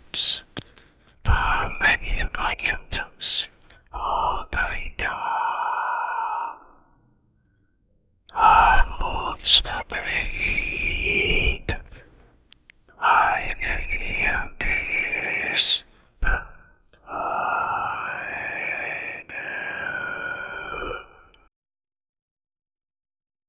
symptoms. Many of my symptoms are going down. I'm more stubborn.